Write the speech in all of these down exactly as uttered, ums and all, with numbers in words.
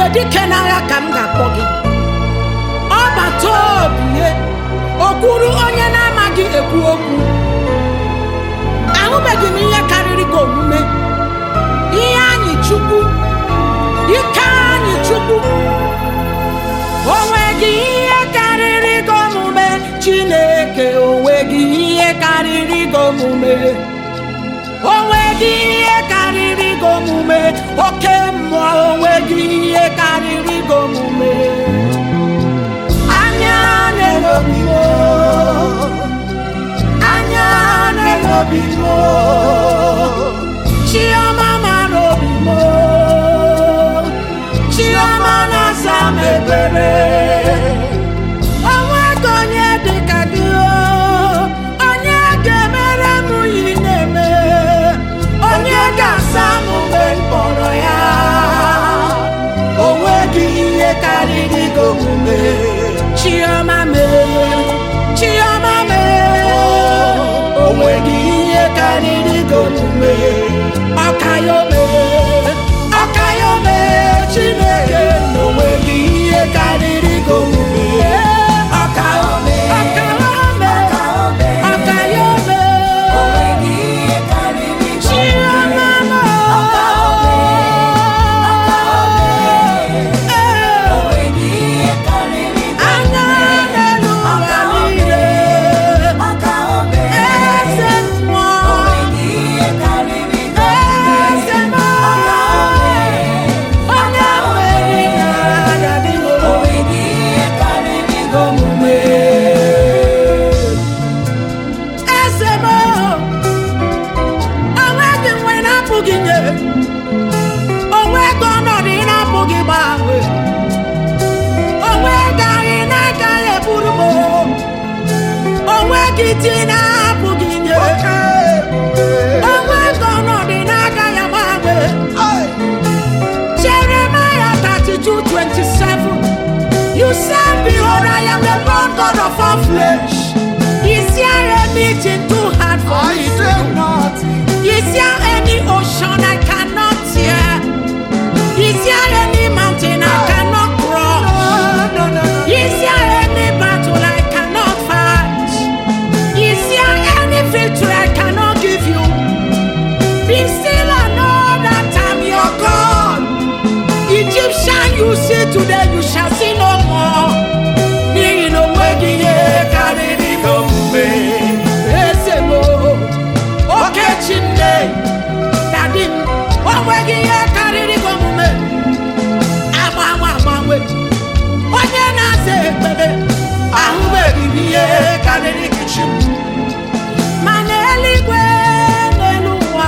dike n'agha ka m ga-akpọ gị. Ọgbata obi okwuru onye na-amaghị ekwu okwu. Ahụbeghị m ihe karịrị gị omume. Ihe anyị Chukwu, ike anyị Chukwu. O nweghị ihe karịrị gị omume Chineke, o nweghị ihe karịrị gị omume. O nweghị ihe karịrị gị omume oke mmụọ, o nweghị ihe karịrị gị omume. Anya na-elobi m, anya na-elobi m, Chioma mara obi m, Chioma na-asa m ekpere. O nweghị onye dị ka gị, onye ga-emere m ihe na-eme, onye ga-asa m mgbe m kpọrọ ya. O nweghị ihe karịrị gị omume. Chioma mee, Chioma mee, o nweghị ihe karịrị gị omume. Ọkayome, Ọkayome, Chineke, o nweghị ihe karịrị gị omume. Ọkayome, Ọkayome, Ọkayome, o nweghị ihe karịrị gị omume. Chioma mee, o nweghị ihe karịrị gị omume. Anya n'elu ụwa niile, eze mmụọ, o nweghị ihe karịrị gị omume. Eze mmụọ, onye nwere n'agha dị, o nweghị ihe karịrị gị omume. Eze mmụọ, o nweghị nwe na-apụghị nye, o nweghị ọnọdụ ị na-apụghị gbanwe, o nweghị anyị na-agaghị eburu m, o nweghị iti na-apụghị nye, o nweghị ọnọdụ ị na-agaghị agbanwe. Jeremiah thirty-two twenty-seven, you said, behold, I am the Lord God of all flesh. Is there anything too hard for me to do? Is there any ocean I cannot tear? Is there any mountain I cannot cross? Is there any battle I cannot fight? Is there any victory I cannot give you? Be still and know that I'm your God. Egyptian you see today, you shall see no more. N'ihi na o nweghị ihe karịrị gị omume. Eze m, oke Chineke, daddy m, o nweghị ihe karịrị gị omume. Agbanwe agbanwe, onye na-aza ekpere, ahụbeghị m ihe karịrị gị chi m. Ma n'eluigwe n'elu ụwa,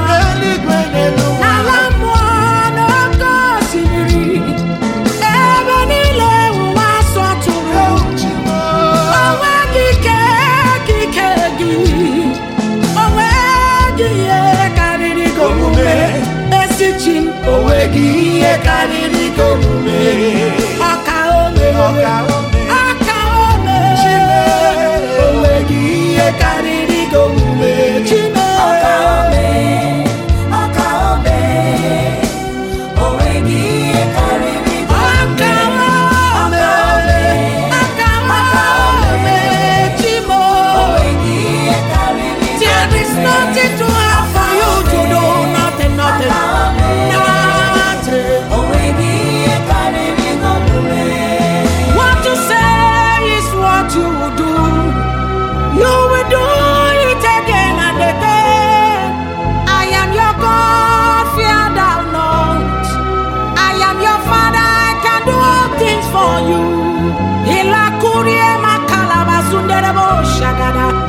n'ala mmụọ n'oké osimiri, ebe niile ụwa sọtụrụ, o nweghị ike ka ike gị, o nweghị ihe karịrị gị omume. Ezi chi m, o nweghị ihe karịrị gị omume. Ọkaome, Ọkaome, o nweghị ihe karịrị gị omume. Chime, Ọkaome, Ọkaome, o nweghị ihe karịrị gị omume. Ọkaome, Ọkaome, Chimo, o nweghị ihe karịrị gị omume. There is nothing too hard for you to do, nothing, nothing, nothing. O nweghị ihe karịrị gị omume. What you say is what you will do. You will do it again and again. I am your God, fear thou not. I am your Father, I can do all things for you. Ila kurie makalaba sunderebo shagada.